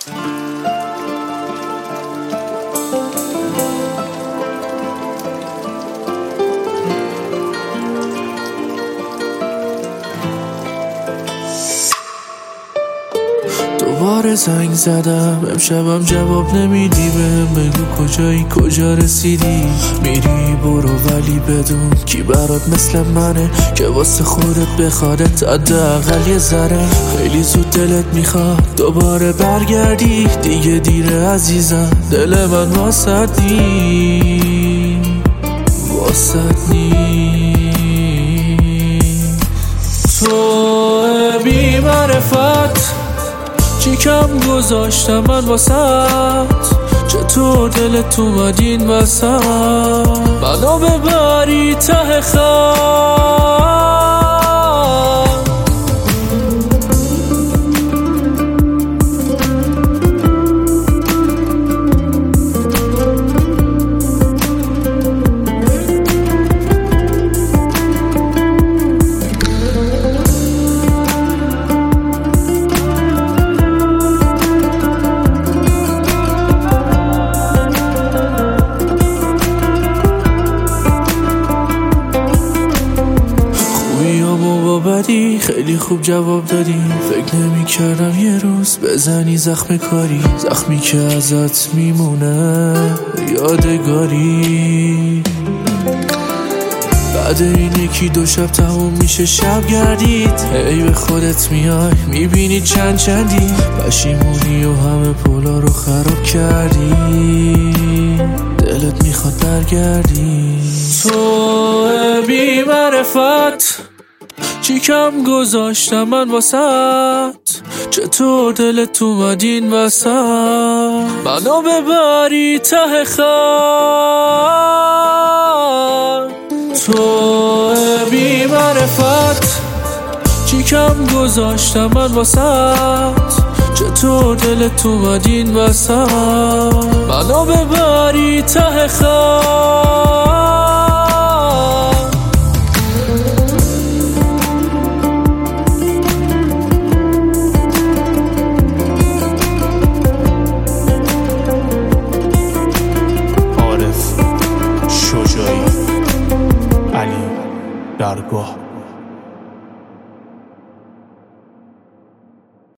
دوباره زنگ زدم امشبم جواب نمیدی، بهم بگو کجایی، کجا رسیدی. میری برو ولی بدون کی برات مثل منه که واسه خودت بخوادت حداقل یه ذره. خیلی زود دلت میخواد دوباره برگردی، دیگه دیره عزیزم، دل من واسط نیست. تو بی معرفت چی کم گذاشتم من واسط، چطور دلت اومد این وسط، منو ببری ته خط. بدی خیلی خوب جواب دادی، فکر نمی کردم یه روز بزنی زخم کاری، زخمی که ازت میمونه یادگاری. بعد این یکی دو شب تموم میشه شب گردید، هی به خودت میای میبینی چندی، پشیمونی و همه پولا رو خراب کردی، دلت میخواد برگردی. تو بی معرفت چی کم گذاشتم من واسط، چطور دلت اومد این وسط، منو ببری ته خط. تو بی معرفت چی کم گذاشتم من واسط، چطور دلت اومد این وسط، منو ببری ته خط. علی درگاه